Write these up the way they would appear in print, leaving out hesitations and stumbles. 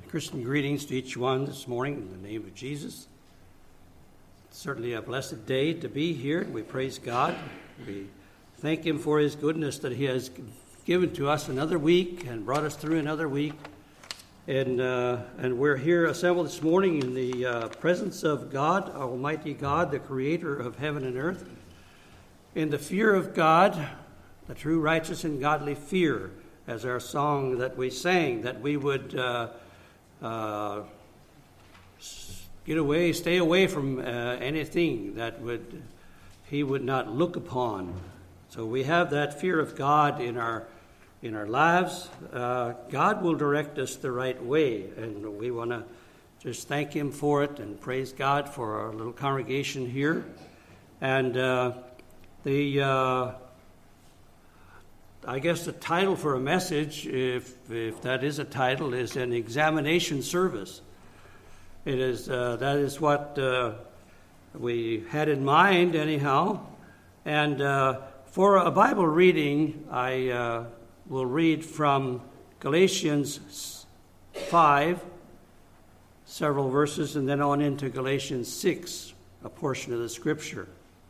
Christian greetings to each one this morning in the name of Jesus. It's certainly a blessed day to be here. We praise God. We thank Him for His goodness that He has given to us another week and brought us through another week. And we're here assembled this morning in the presence of God, Almighty God, the Creator of heaven and earth, in the fear of God, the true righteous and godly fear, as our song that we sang, that we would stay away from anything that He would not look upon. So we have that fear of God in our lives. God will direct us the right way, and we want to just thank Him for it and praise God for our little congregation here. And I guess the title for a message, if that is a title, is an examination service. It is that is what we had in mind, anyhow. And for a Bible reading, I will read from Galatians 5, several verses, and then on into Galatians 6, a portion of the Scripture.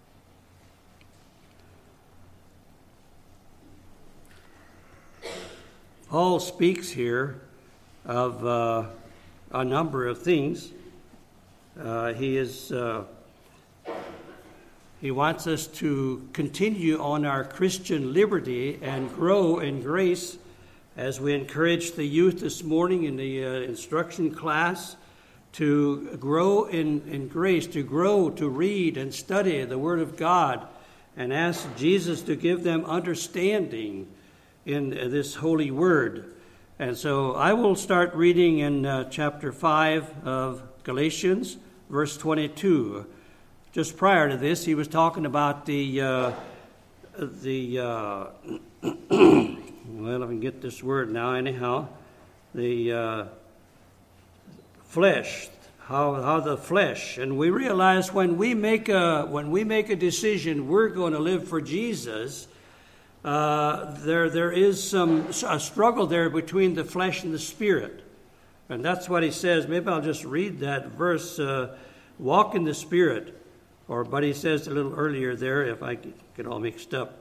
Paul speaks here of a number of things. He wants us to continue on our Christian liberty and grow in grace, as we encourage the youth this morning in the instruction class to grow in grace, to grow, to read and study the Word of God, and ask Jesus to give them understanding in this holy word. And so I will start reading in chapter 5 of Galatians, verse 22. Just prior to this, he was talking about well, I can get this word now anyhow, the flesh, how the flesh, and we realize when we make a decision we're going to live for Jesus, there is a struggle there between the flesh and the spirit. And that's what he says. Maybe I'll just read that verse, walk in the Spirit. But he says a little earlier there, if I get all mixed up,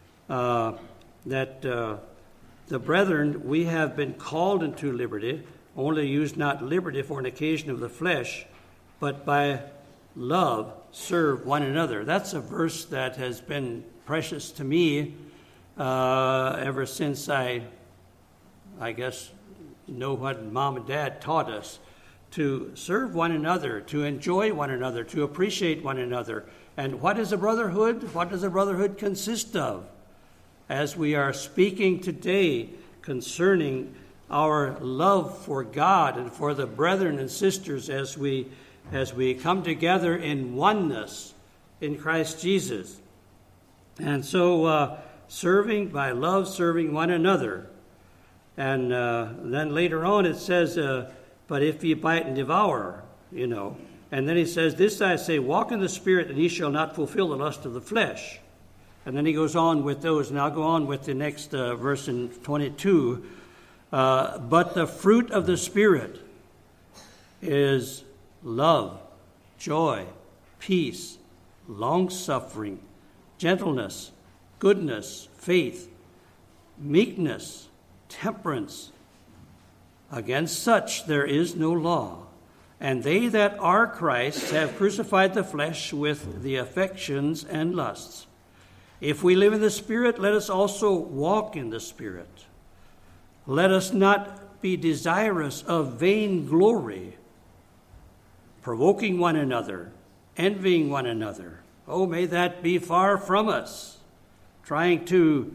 that the brethren, we have been called into liberty, only use not liberty for an occasion of the flesh, but by love serve one another. That's a verse that has been precious to me ever since I guess, know what Mom and Dad taught us, to serve one another, to enjoy one another, to appreciate one another. And what is a brotherhood? What does a brotherhood consist of? As we are speaking today concerning our love for God and for the brethren and sisters as we come together in oneness in Christ Jesus. And so serving by love, serving one another. And then later on it says, but if ye bite and devour, And then he says, this I say, walk in the Spirit, and ye shall not fulfill the lust of the flesh. And then he goes on with those, and I'll go on with the next verse in 22. But the fruit of the Spirit is love, joy, peace, long-suffering, gentleness, goodness, faith, meekness, temperance. Against such there is no law. And they that are Christ's have crucified the flesh with the affections and lusts. If we live in the Spirit, let us also walk in the Spirit. Let us not be desirous of vain glory, provoking one another, envying one another. Oh, may that be far from us. Trying to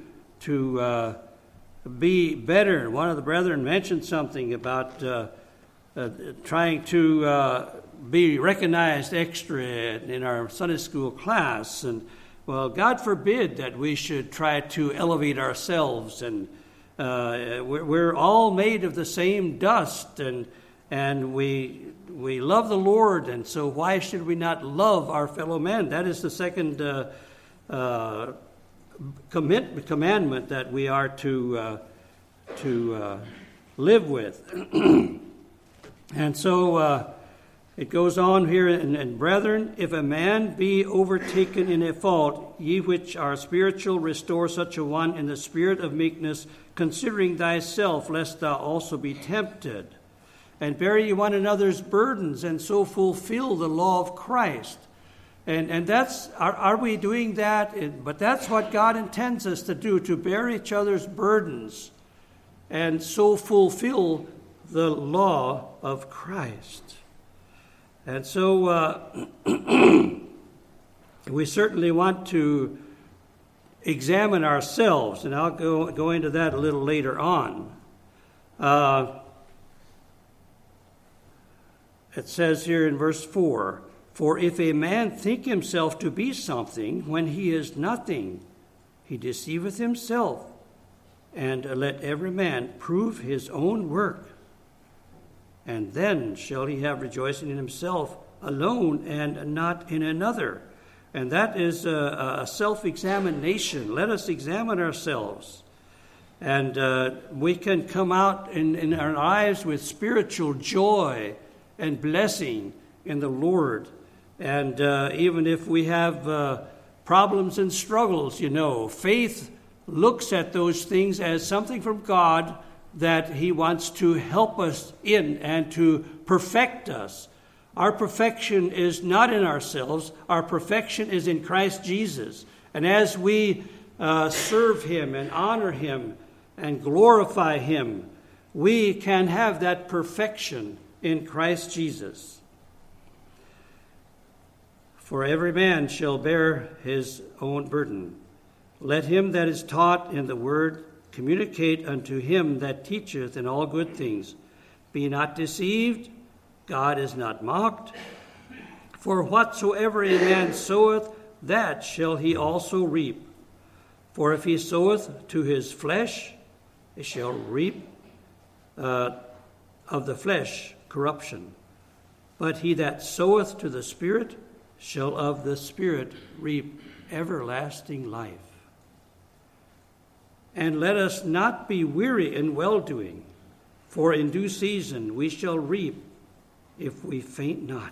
be better. One of the brethren mentioned something about trying to be recognized extra in our Sunday school class. And, well, God forbid that we should try to elevate ourselves. And we're all made of the same dust, and we love the Lord. And so why should we not love our fellow men? That is the second commandment that we are to live with. And so it goes on here, and brethren, if a man be overtaken in a fault, ye which are spiritual, restore such a one in the spirit of meekness, considering thyself, lest thou also be tempted. And bear ye one another's burdens, and so fulfill the law of Christ. And that's, are we doing that? But that's what God intends us to do, to bear each other's burdens, and so fulfill the law of Christ. And so we certainly want to examine ourselves, and I'll go into that a little later on. It says here in verse 4, for if a man think himself to be something when he is nothing, he deceiveth himself. And let every man prove his own work. And then shall he have rejoicing in himself alone and not in another. And that is a self-examination. Let us examine ourselves. And we can come out in our lives with spiritual joy and blessing in the Lord. And even if we have problems and struggles, faith looks at those things as something from God that he wants to help us in and to perfect us. Our perfection is not in ourselves. Our perfection is in Christ Jesus. And as we serve him and honor him and glorify him, we can have that perfection in Christ Jesus. For every man shall bear his own burden. Let him that is taught in the word communicate unto him that teacheth in all good things. Be not deceived, God is not mocked. For whatsoever a man soweth, that shall he also reap. For if he soweth to his flesh, he shall reap of the flesh corruption. But he that soweth to the Spirit shall of the Spirit reap everlasting life. And let us not be weary in well-doing, for in due season we shall reap if we faint not.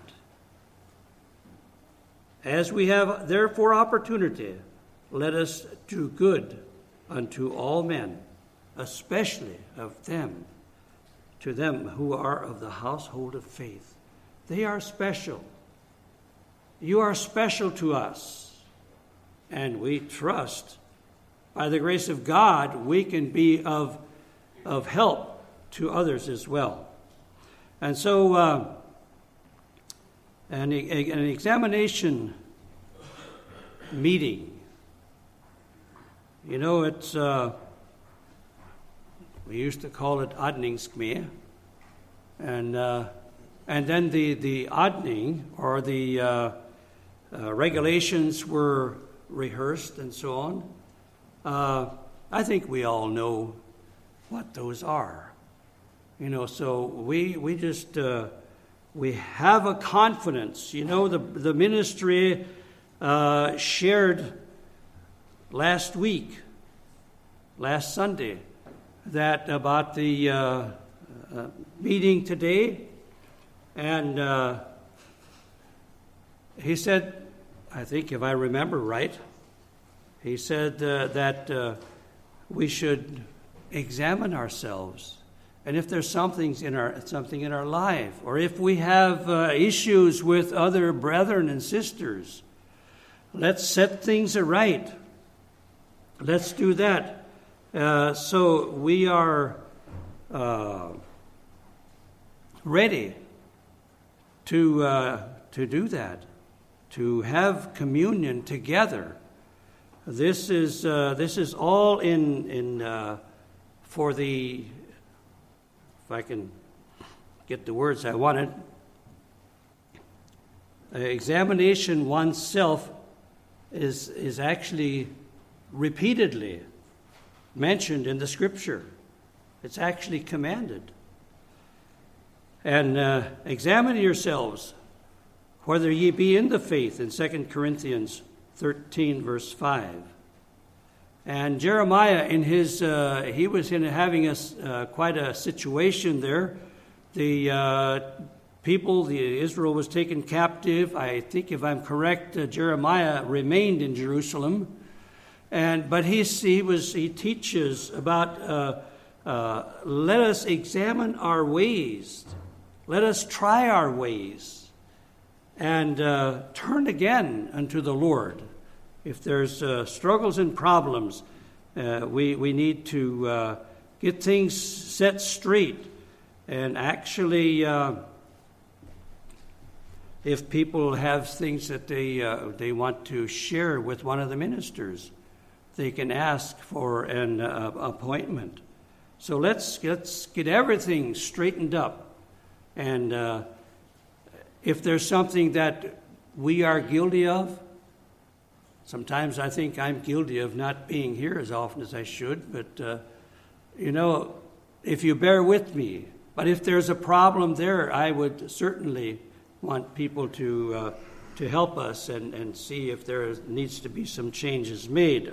As we have therefore opportunity, let us do good unto all men, especially to them who are of the household of faith. They are special. You are special to us, and we trust by the grace of God, we can be of help to others as well. And so an examination meeting, it's, we used to call it adningskme, and then the adning, or the regulations were rehearsed and so on. I think we all know what those are. So we just, we have a confidence. The ministry shared last Sunday, that about the meeting today. And he said, I think if I remember right, he said that we should examine ourselves, and if there's something in our life, or if we have issues with other brethren and sisters, let's set things aright. Let's do that. So we are ready to do that, to have communion together. This is all in for the, if I can get the words I wanted, examination oneself is actually repeatedly mentioned in the Scripture. It's actually commanded. And examine yourselves whether ye be in the faith, in 2 Corinthians 13, verse 5. And Jeremiah, in his, he was having quite a situation there, Israel was taken captive. I think, if I'm correct, Jeremiah remained in Jerusalem. But he teaches about let us examine our ways. Let us try our ways and turn again unto the Lord. If there's struggles and problems, we need to get things set straight. And actually, if people have things that they want to share with one of the ministers, they can ask for an appointment. So let's get everything straightened up. And if there's something that we are guilty of, sometimes I think I'm guilty of not being here as often as I should, but if you bear with me. But if there's a problem there, I would certainly want people to help us and see if there needs to be some changes made.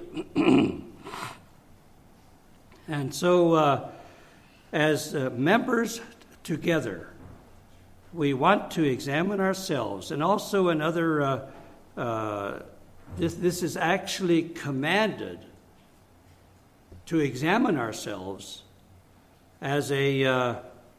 And so, as members together, we want to examine ourselves. And also another, this is actually commanded to examine ourselves as a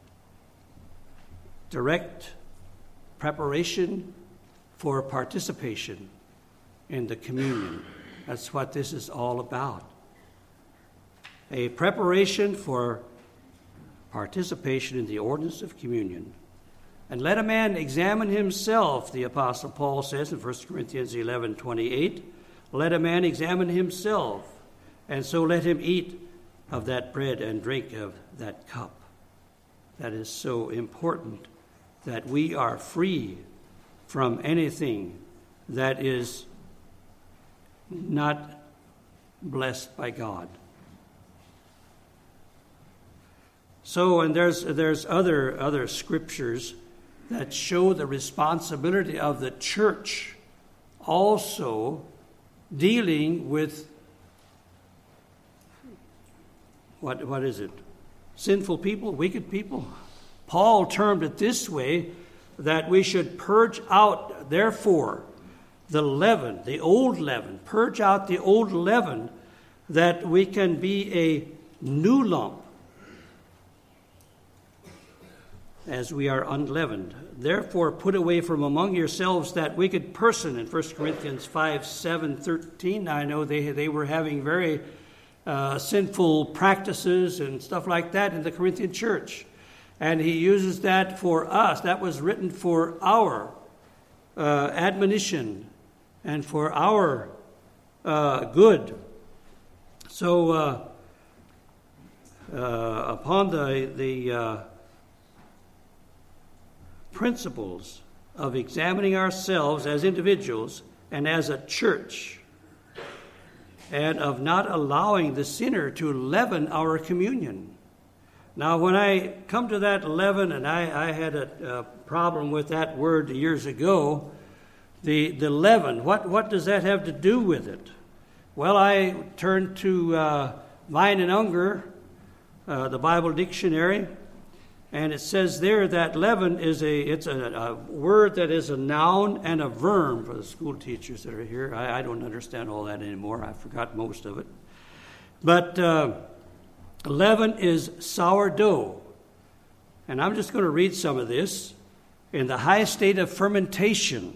direct preparation for participation in the communion. That's what this is all about. A preparation for participation in the ordinance of communion. And let a man examine himself, the Apostle Paul says in 1 Corinthians 11:28. Let a man examine himself, and so let him eat of that bread and drink of that cup. That is so important, that we are free from anything that is not blessed by God. So, and there's other scriptures that show the responsibility of the church also dealing with what is it? Sinful people, wicked people. Paul termed it this way, that we should purge out, therefore, the leaven, the old leaven, purge out the old leaven, that we can be a new lump, as we are unleavened. Therefore, put away from among yourselves that wicked person, in 1 Corinthians 5:7-13. I know they were having very sinful practices and stuff like that in the Corinthian church. And he uses that for us. That was written for our admonition and for our good. So upon the principles of examining ourselves as individuals and as a church, and of not allowing the sinner to leaven our communion. Now, when I come to that leaven, and I had a problem with that word years ago, the leaven, what does that have to do with it? Well, I turned to Vine and Unger, the Bible dictionary, and it says there that leaven is a word that is a noun and a verb for the school teachers that are here. I don't understand all that anymore. I forgot most of it. But leaven is sourdough. And I'm just going to read some of this. In the high state of fermentation,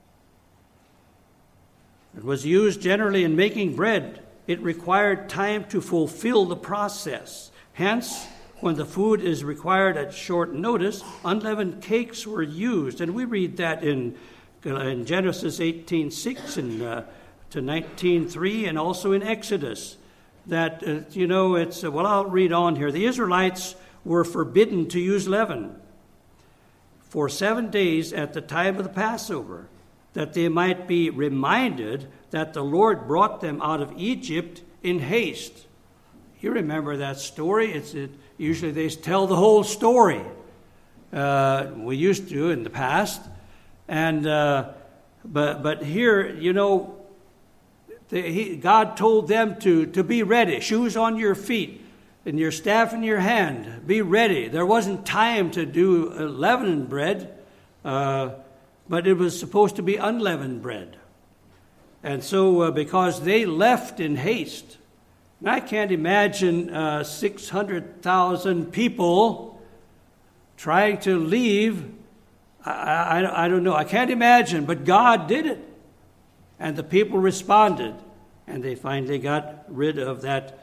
it was used generally in making bread. It required time to fulfill the process. Hence, when the food is required at short notice, unleavened cakes were used. And we read that in Genesis 18:6 and to 19:3, and also in Exodus. That, I'll read on here. The Israelites were forbidden to use leaven for 7 days at the time of the Passover, that they might be reminded that the Lord brought them out of Egypt in haste. You remember that story. Usually they tell the whole story. We used to in the past. And but here, God told them to be ready, shoes on your feet, and your staff in your hand. Be ready. There wasn't time to do leavened bread, but it was supposed to be unleavened bread. And so because they left in haste, and I can't imagine 600,000 people trying to leave. I don't know. I can't imagine, but God did it. And the people responded, and they finally got rid of that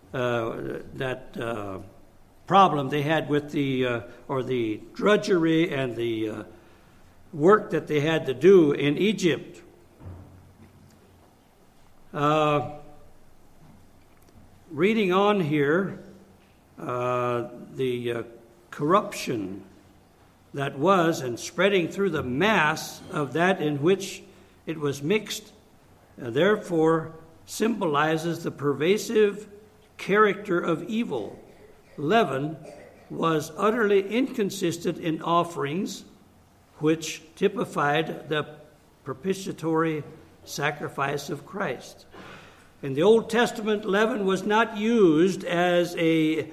problem they had with the drudgery and the work that they had to do in Egypt. Reading on here, the corruption that was and spreading through the mass of that in which it was mixed, therefore symbolizes the pervasive character of evil. Leaven was utterly inconsistent in offerings, which typified the propitiatory sacrifice of Christ. In the Old Testament, leaven was not used as a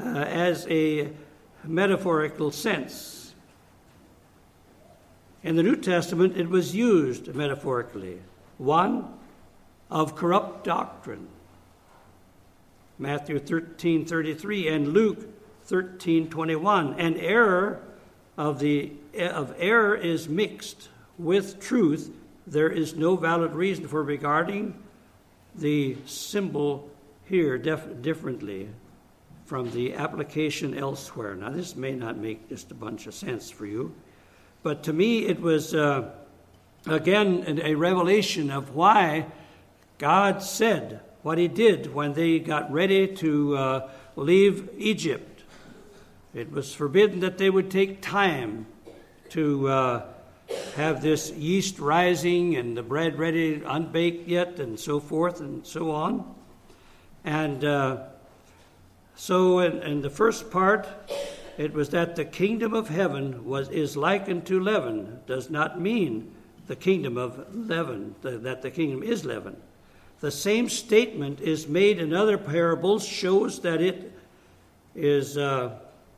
metaphorical sense. In the New Testament, it was used metaphorically. One, of corrupt doctrine. Matthew 13:33 and Luke 13:21. And error of error is mixed with truth. There is no valid reason for regarding the symbol here differently from the application elsewhere. Now, this may not make just a bunch of sense for you, but to me it was, again, a revelation of why God said what he did when they got ready to leave Egypt. It was forbidden that they would take time to have this yeast rising and the bread ready, unbaked yet, and so forth and so on. And so in the first part, it was that the kingdom of heaven is likened to leaven. Does not mean the kingdom of leaven, that the kingdom is leaven. The same statement is made in other parables, shows that it is the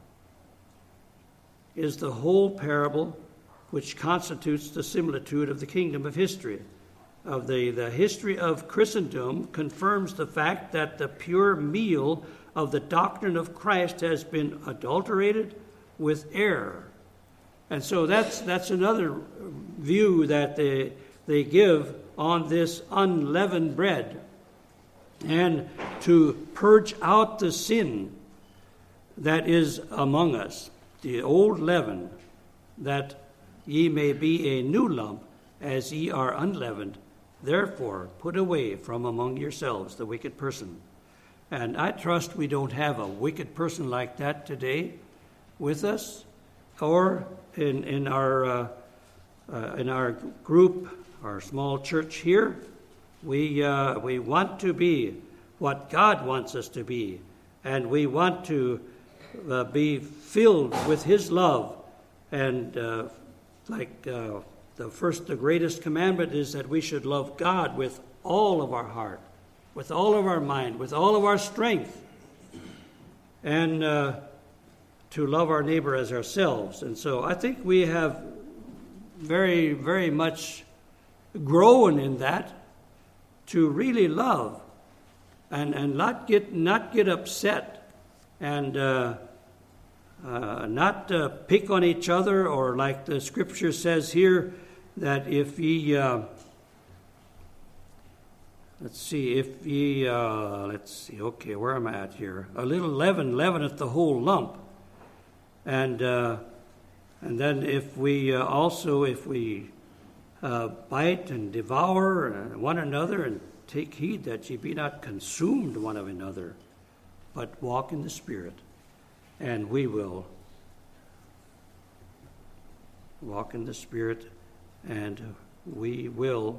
whole parable which constitutes the similitude of the kingdom of history. Of the history of Christendom confirms the fact that the pure meal of the doctrine of Christ has been adulterated with error. And so that's another view that they give on this unleavened bread. And to purge out the sin that is among us, the old leaven, that ye may be a new lump, as ye are unleavened. Therefore, put away from among yourselves the wicked person. And I trust we don't have a wicked person like that today with us, or in our group, our small church here. We want to be what God wants us to be, and we want to be filled with His love. And the greatest commandment is that we should love God with all of our heart, with all of our mind, with all of our strength, and to love our neighbor as ourselves. And so I think we have very, very much grown in that, to really love and not get upset and not pick on each other, or like the scripture says here, that if ye okay, where am I at here? A little leaven leaveneth the whole lump. And then if we bite and devour one another, and take heed that ye be not consumed one of another, but walk in the Spirit, and we will walk in the Spirit, and we will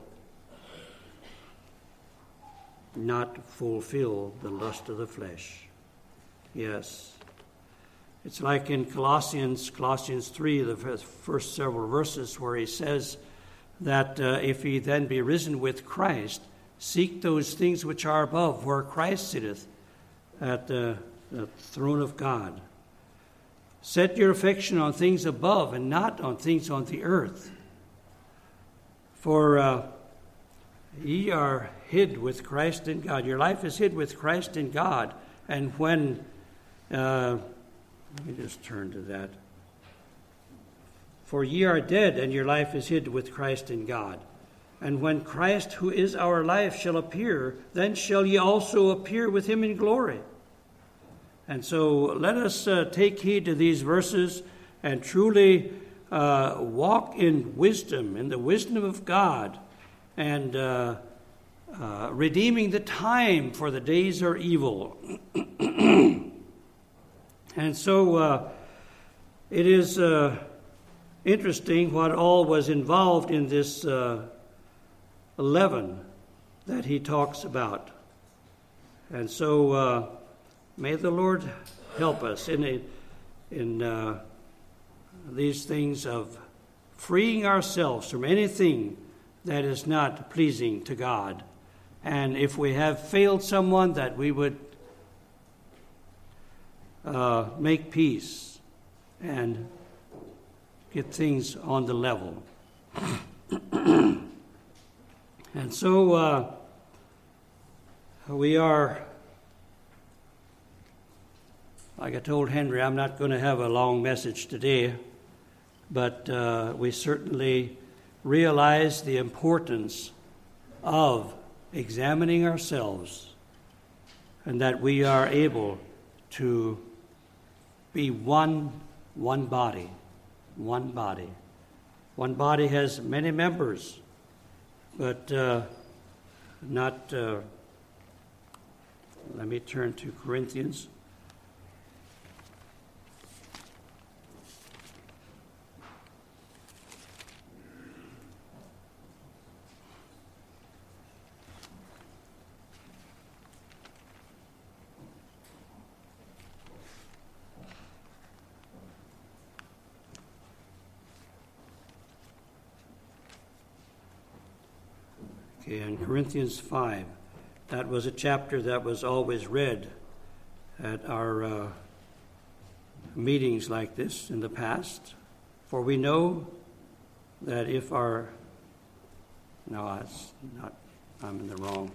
not fulfill the lust of the flesh. Yes. It's like in Colossians 3, the first several verses, where he says that if ye then be risen with Christ, seek those things which are above, where Christ sitteth at the the throne of God. Set your affection on things above and not on things on the earth. For ye are hid with Christ in God. Your life is hid with Christ in God. And when, let me just turn to that. For ye are dead, and your life is hid with Christ in God. And when Christ, who is our life, shall appear, then shall ye also appear with him in glory. And so let us take heed to these verses and truly walk in wisdom, in the wisdom of God, and redeeming the time, for the days are evil. And so it is interesting what all was involved in this leaven that he talks about. And so may the Lord help us in these things of freeing ourselves from anything that is not pleasing to God. And if we have failed someone, that we would make peace and get things on the level. And so we are, like I told Henry, I'm not going to have a long message today, but we certainly realize the importance of examining ourselves, and that we are able to be one body. One body. One body has many members, but not. Let me turn to Corinthians. Okay, in Corinthians 5, that was a chapter that was always read at our meetings like this in the past. For we know that if our... No, that's not... I'm in the wrong...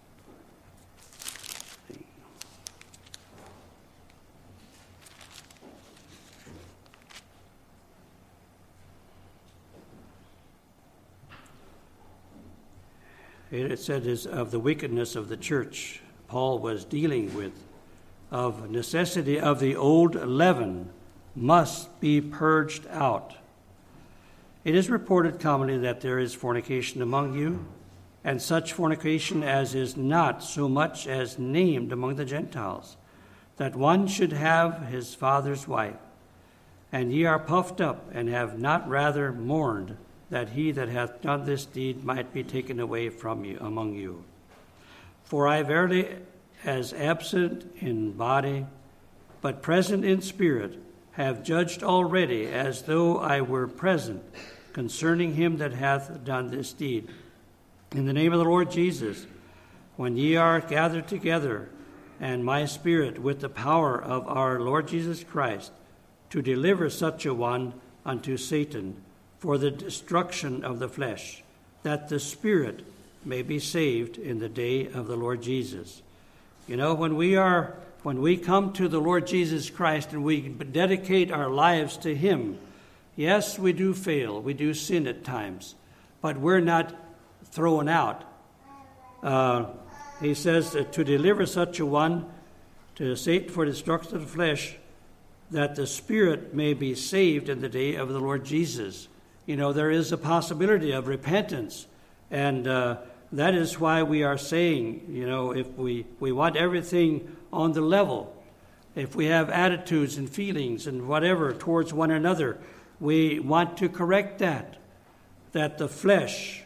It said is of the wickedness of the church Paul was dealing with, of necessity of the old leaven must be purged out. It is reported commonly that there is fornication among you, and such fornication as is not so much as named among the Gentiles, that one should have his father's wife. And ye are puffed up, and have not rather mourned, that he that hath done this deed might be taken away from you among you. For I verily, as absent in body, but present in spirit, have judged already, as though I were present, concerning him that hath done this deed. In the name of the Lord Jesus, when ye are gathered together, and my spirit with the power of our Lord Jesus Christ, to deliver such a one unto Satan, for the destruction of the flesh, that the spirit may be saved in the day of the Lord Jesus. You know, when we come to the Lord Jesus Christ and we dedicate our lives to him, yes, we do fail, we do sin at times, but we're not thrown out. He says to deliver such a one to Satan for destruction of the flesh, that the spirit may be saved in the day of the Lord Jesus. You know, there is a possibility of repentance, and that is why we are saying, you know, if we want everything on the level, if we have attitudes and feelings and whatever towards one another, we want to correct that the flesh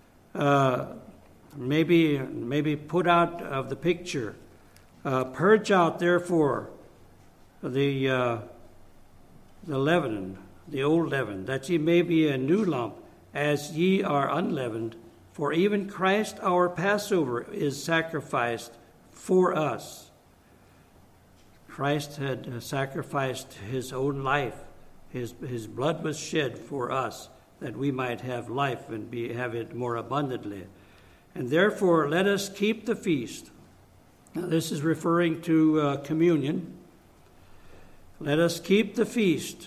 may be put out of the picture. Purge out, therefore, the leaven, the old leaven, that ye may be a new lump, as ye are unleavened. For even Christ our Passover is sacrificed for us. Christ had sacrificed his own life. His blood was shed for us, that we might have life and have it more abundantly. And therefore, let us keep the feast. Now, this is referring to communion. Let us keep the feast,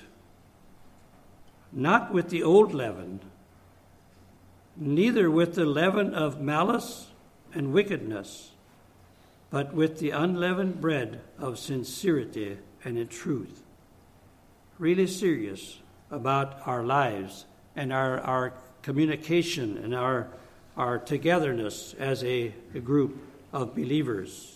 not with the old leaven, neither with the leaven of malice and wickedness, but with the unleavened bread of sincerity and in truth. Really serious about our lives and our communication and our togetherness as a group of believers.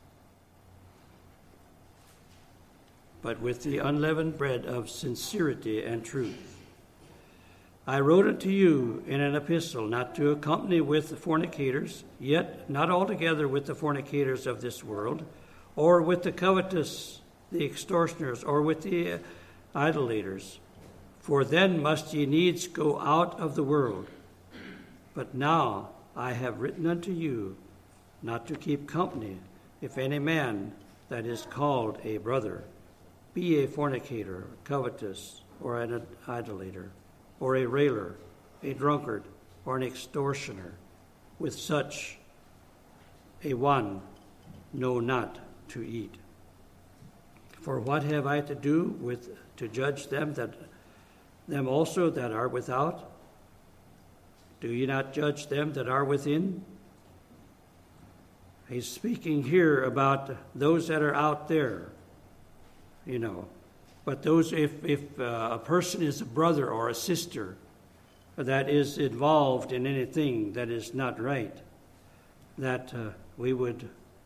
But with the unleavened bread of sincerity and truth. I wrote unto you in an epistle not to accompany with the fornicators, yet not altogether with the fornicators of this world, or with the covetous, the extortioners, or with the idolaters. For then must ye needs go out of the world. But now I have written unto you not to keep company, if any man that is called a brother be a fornicator, covetous, or an idolater, or a railer, a drunkard, or an extortioner. With such a one know not to eat. For what have I to do with to judge them also that are without? Do ye not judge them that are within? He's speaking here about those that are out there, But those, if a person is a brother or a sister that is involved in anything that is not right, that we would,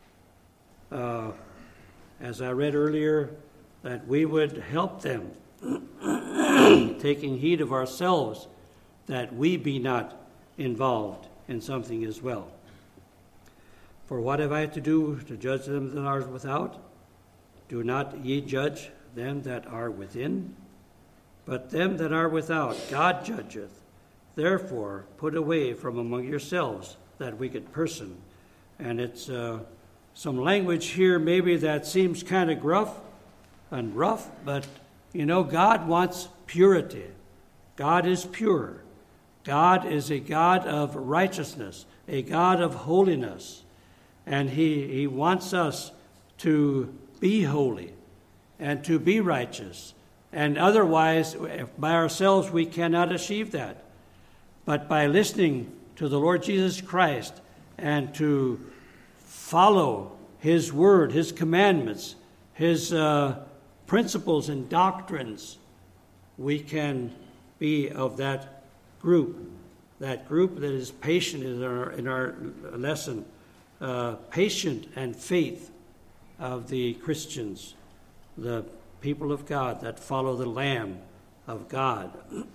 as I read earlier, that we would help them, taking heed of ourselves, that we be not involved in something as well. For what have I to do to judge them that are without? Do not ye judge them that are within? But them that are without God judgeth. Therefore put away from among yourselves that wicked person. And it's some language here maybe that seems kind of gruff and rough, but God wants purity. God is pure. God is a God of righteousness, a God of holiness. And he wants us to be holy and to be righteous. And otherwise, by ourselves, we cannot achieve that. But by listening to the Lord Jesus Christ and to follow his word, his commandments, his principles and doctrines, we can be of that group that is patient in our lesson, patient and faith of the Christians, the people of God that follow the Lamb of God.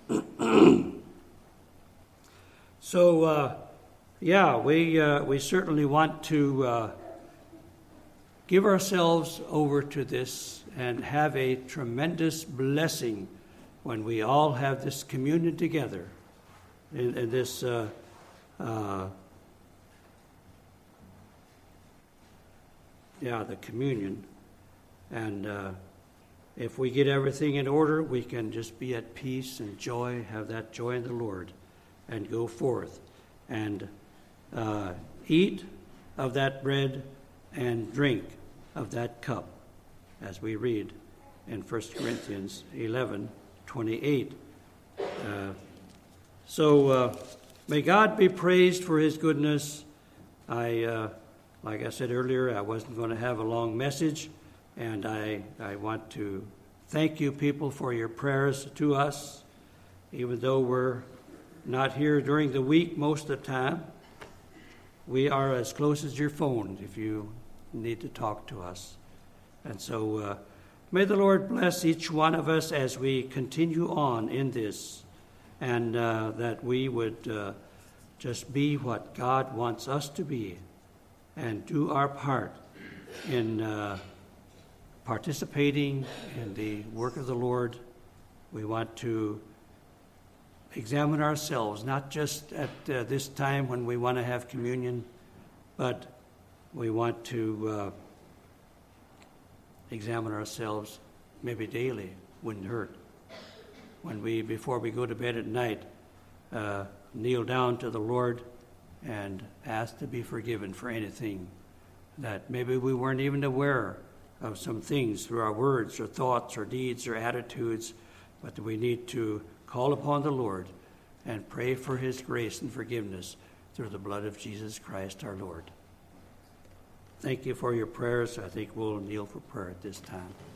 So, we certainly want to give ourselves over to this and have a tremendous blessing when we all have this communion together in this the communion. And if we get everything in order, we can just be at peace and joy, have that joy in the Lord, and go forth and eat of that bread and drink of that cup, as we read in 1 Corinthians 11:28. So may God be praised for his goodness. Like I said earlier, I wasn't going to have a long message, and I want to thank you people for your prayers to us, even though we're not here during the week most of the time. We are as close as your phone if you need to talk to us. And so may the Lord bless each one of us as we continue on in this, and that we would just be what God wants us to be and do our part in participating in the work of the Lord. We want to examine ourselves, not just at this time when we want to have communion, but we want to examine ourselves maybe daily. Wouldn't hurt. Before we go to bed at night, kneel down to the Lord and ask to be forgiven for anything that maybe we weren't even aware of, some things through our words or thoughts or deeds or attitudes, but we need to call upon the Lord and pray for his grace and forgiveness through the blood of Jesus Christ our Lord. Thank you for your prayers. I think we'll kneel for prayer at this time.